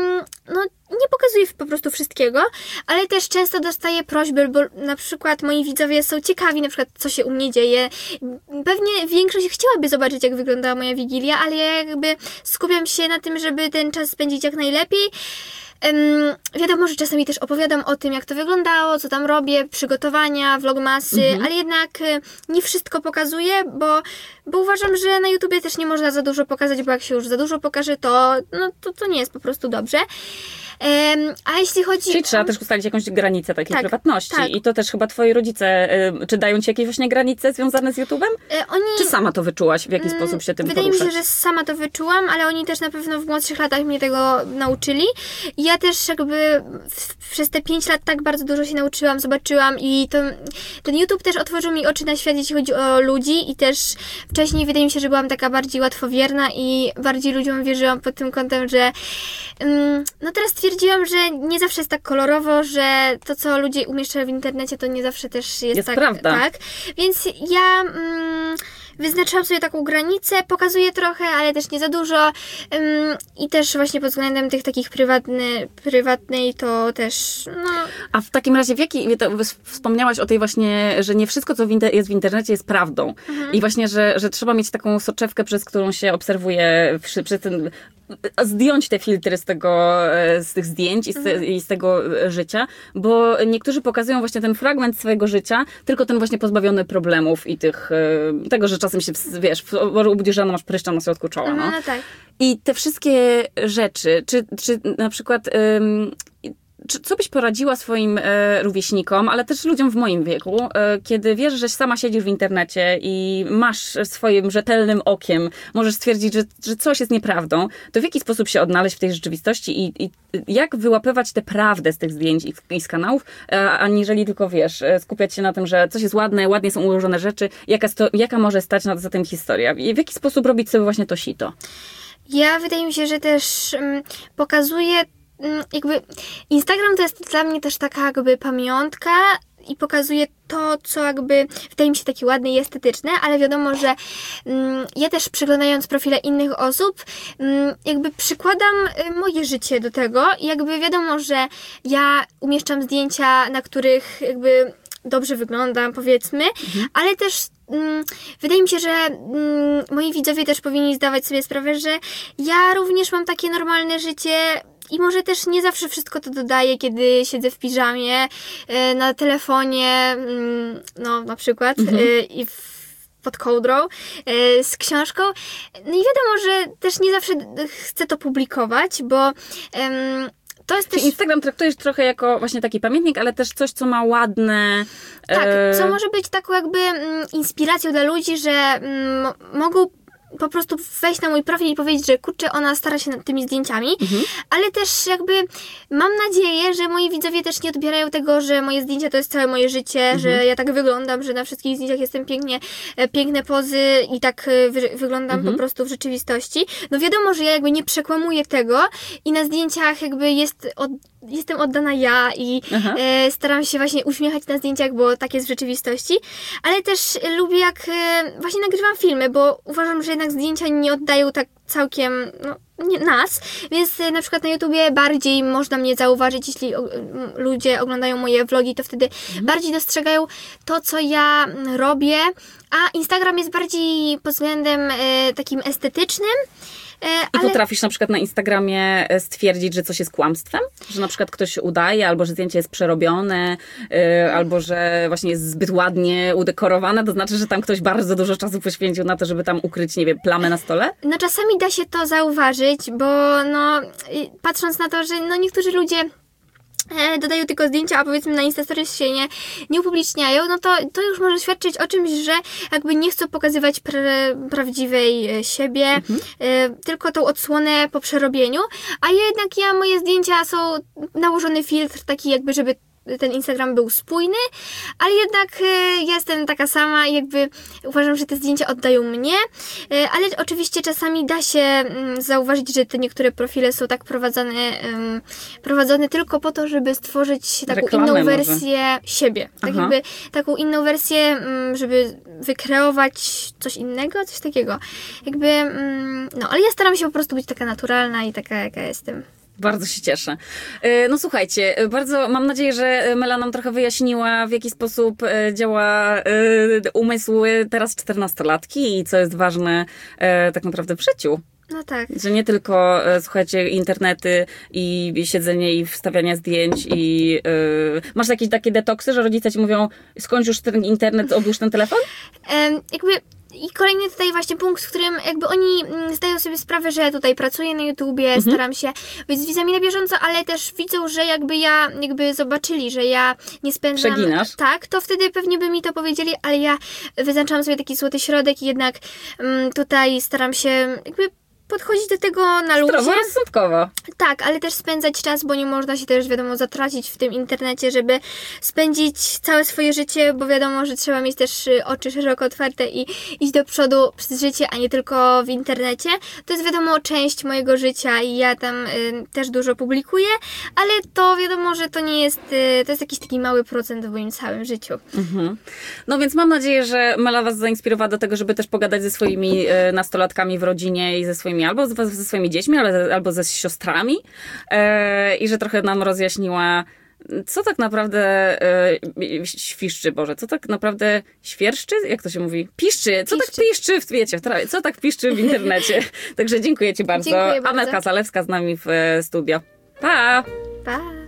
nie pokazuję po prostu wszystkiego, ale też często dostaję prośby, bo na przykład moi widzowie są ciekawi, na przykład co się u mnie dzieje. Pewnie większość chciałaby zobaczyć, jak wyglądała moja Wigilia, ale ja jakby skupiam się na tym, żeby ten czas spędzić jak najlepiej. Wiadomo, że czasami też opowiadam o tym, jak to wyglądało, co tam robię, przygotowania, vlogmasy, ale jednak nie wszystko pokazuję, bo uważam, że na YouTubie też nie można za dużo pokazać, bo jak się już za dużo pokaże, to nie jest po prostu dobrze. A jeśli chodzi Czyli trzeba też ustalić jakąś granicę takiej prywatności. Tak. I to też chyba twoi rodzice, czy dają ci jakieś właśnie granice związane z YouTube'em? Czy sama to wyczułaś, w jaki sposób się tym Wydaje poruszać? mi się, że sama to wyczułam, ale oni też na pewno w młodszych latach mnie tego nauczyli. I ja też jakby przez te 5 lat tak bardzo dużo się nauczyłam, zobaczyłam i ten YouTube też otworzył mi oczy na świat, jeśli chodzi o ludzi i też wcześniej wydaje mi się, że byłam taka bardziej łatwowierna i bardziej ludziom wierzyłam pod tym kątem, że no teraz stwierdziłam, że nie zawsze jest tak kolorowo, że to, co ludzie umieszczają w internecie, to nie zawsze też jest tak. Prawda. Tak. Więc ja wyznaczyłam sobie taką granicę, pokazuję trochę, ale też nie za dużo i też właśnie pod względem tych takich prywatnej to też, no... A w takim razie wspomniałaś o tej właśnie, że nie wszystko, co jest w internecie jest prawdą. I właśnie, że trzeba mieć taką soczewkę, przez którą się obserwuje przez ten... zdjąć te filtry z tych zdjęć i z tego życia, bo niektórzy pokazują właśnie ten fragment swojego życia, tylko ten właśnie pozbawiony problemów i tego, że czasem się, wiesz, obudzisz rano, masz pryszcza na środku czoła. No tak. I te wszystkie rzeczy, czy na przykład... Co byś poradziła swoim rówieśnikom, ale też ludziom w moim wieku, kiedy wiesz, że sama siedzisz w internecie i masz swoim rzetelnym okiem, możesz stwierdzić, że coś jest nieprawdą, to w jaki sposób się odnaleźć w tej rzeczywistości i jak wyłapywać tę prawdę z tych zdjęć i z kanałów, aniżeli tylko, wiesz, skupiać się na tym, że coś jest ładne, ładnie są ułożone rzeczy, jaka może stać za tym historia. I w jaki sposób robić sobie właśnie to sito? Ja wydaje mi się, że też pokazuje jakby Instagram to jest dla mnie też taka jakby pamiątka i pokazuje to, co jakby wydaje mi się takie ładne i estetyczne, ale wiadomo, że ja też przyglądając profile innych osób, jakby przykładam moje życie do tego i jakby wiadomo, że ja umieszczam zdjęcia, na których jakby dobrze wyglądam, powiedzmy, ale też wydaje mi się, że moi widzowie też powinni zdawać sobie sprawę, że ja również mam takie normalne życie. I może też nie zawsze wszystko to dodaję, kiedy siedzę w piżamie, na telefonie, no na przykład, i pod kołdrą, z książką. No i wiadomo, że też nie zawsze chcę to publikować, bo to jest też... Instagram traktujesz trochę jako właśnie taki pamiętnik, ale też coś, co ma ładne... Tak, co może być taką jakby inspiracją dla ludzi, że mogą po prostu wejść na mój profil i powiedzieć, że kurczę, ona stara się nad tymi zdjęciami, ale też jakby mam nadzieję, że moi widzowie też nie odbierają tego, że moje zdjęcia to jest całe moje życie, że ja tak wyglądam, że na wszystkich zdjęciach jestem piękne pozy i tak wyglądam po prostu w rzeczywistości. No wiadomo, że ja jakby nie przekłamuję tego i na zdjęciach jakby jestem oddana ja i staram się właśnie uśmiechać na zdjęciach, bo tak jest w rzeczywistości, ale też lubię jak właśnie nagrywam filmy, bo uważam, że jednak zdjęcia nie oddają tak całkiem nas, więc na przykład na YouTubie bardziej można mnie zauważyć, jeśli ludzie oglądają moje vlogi, to wtedy bardziej dostrzegają to, co ja robię, a Instagram jest bardziej pod względem takim estetycznym. I potrafisz na przykład na Instagramie stwierdzić, że coś jest kłamstwem? Że na przykład ktoś udaje, albo że zdjęcie jest przerobione, albo że właśnie jest zbyt ładnie udekorowane, to znaczy, że tam ktoś bardzo dużo czasu poświęcił na to, żeby tam ukryć, nie wiem, plamę na stole? No czasami da się to zauważyć, bo no patrząc na to, że no niektórzy ludzie dodają tylko zdjęcia, a powiedzmy na Instastories się nie upubliczniają, no to już może świadczyć o czymś, że jakby nie chcą pokazywać prawdziwej siebie, tylko tą odsłonę po przerobieniu, a jednak moje zdjęcia są nałożony filtr taki jakby, żeby ten Instagram był spójny, ale jednak jestem taka sama i jakby uważam, że te zdjęcia oddają mnie, ale oczywiście czasami da się zauważyć, że te niektóre profile są tak prowadzone tylko po to, żeby stworzyć taką inną wersję siebie. Tak jakby taką inną wersję, żeby wykreować coś innego, coś takiego. Jakby, ale ja staram się po prostu być taka naturalna i taka, jaka jestem. Bardzo się cieszę. No słuchajcie, bardzo mam nadzieję, że Mela nam trochę wyjaśniła, w jaki sposób działa umysł teraz 14-latki i co jest ważne tak naprawdę w życiu. No tak. Że nie tylko, słuchajcie, internety i siedzenie i wstawianie zdjęć i... masz jakieś takie detoksy, że rodzice ci mówią, skończ już ten internet, odłóż ten telefon? Jakby I kolejny tutaj właśnie punkt, w którym jakby oni zdają sobie sprawę, że ja tutaj pracuję na YouTubie, staram się być z widzami na bieżąco, ale też widzą, że jakby zobaczyli, że ja nie spędzam... Przeginasz. Tak, to wtedy pewnie by mi to powiedzieli, ale ja wyznaczałam sobie taki złoty środek i jednak tutaj staram się jakby podchodzić do tego na luzie. Zdroworozsądkowo. Tak, ale też spędzać czas, bo nie można się też, wiadomo, zatracić w tym internecie, żeby spędzić całe swoje życie, bo wiadomo, że trzeba mieć też oczy szeroko otwarte i iść do przodu przez życie, a nie tylko w internecie. To jest, wiadomo, część mojego życia i ja tam też dużo publikuję, ale to wiadomo, że to nie jest, to jest jakiś taki mały procent w moim całym życiu. No więc mam nadzieję, że Mela was zainspirowała do tego, żeby też pogadać ze swoimi nastolatkami w rodzinie i ze swoimi albo ze swoimi dziećmi, albo ze siostrami i że trochę nam rozjaśniła, co tak naprawdę świszczy, Boże, co tak naprawdę świerszczy? Jak to się mówi? Piszczy. Co tak piszczy, wiecie, co tak piszczy w internecie? Także dziękuję ci bardzo. Dziękuję bardzo. Amelka Zalewska z nami w studio. Pa! Pa!